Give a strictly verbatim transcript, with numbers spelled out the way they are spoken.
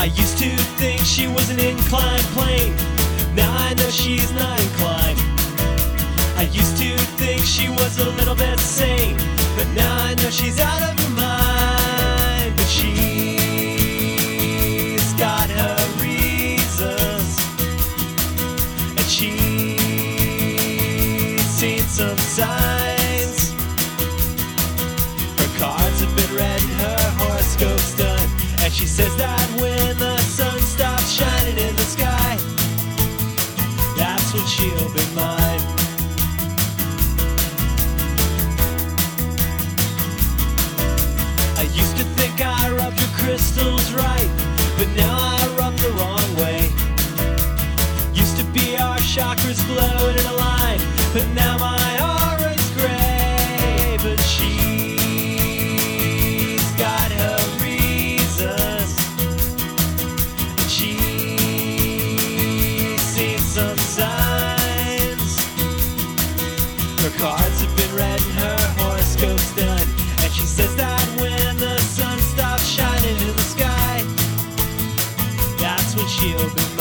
I used to think she was an inclined plane. Now I know she's not inclined. I used to think she was a little bit sane, but now I know she's out of her mind. But she's got her reasons, and she's seen some signs. Her cards have been read and her horoscope's done, and she says that when the sun stops shining in the sky, that's when she'll be mine. I used to think I rubbed your crystals right, but now I rub the wrong way. Used to be our chakras flowed in a line, but now my aura's gray. But she's got her reasons, and she's seen some signs. Her cards have been read and her horoscope's done, and she says that when the sun stops shining in the sky, that's when she'll be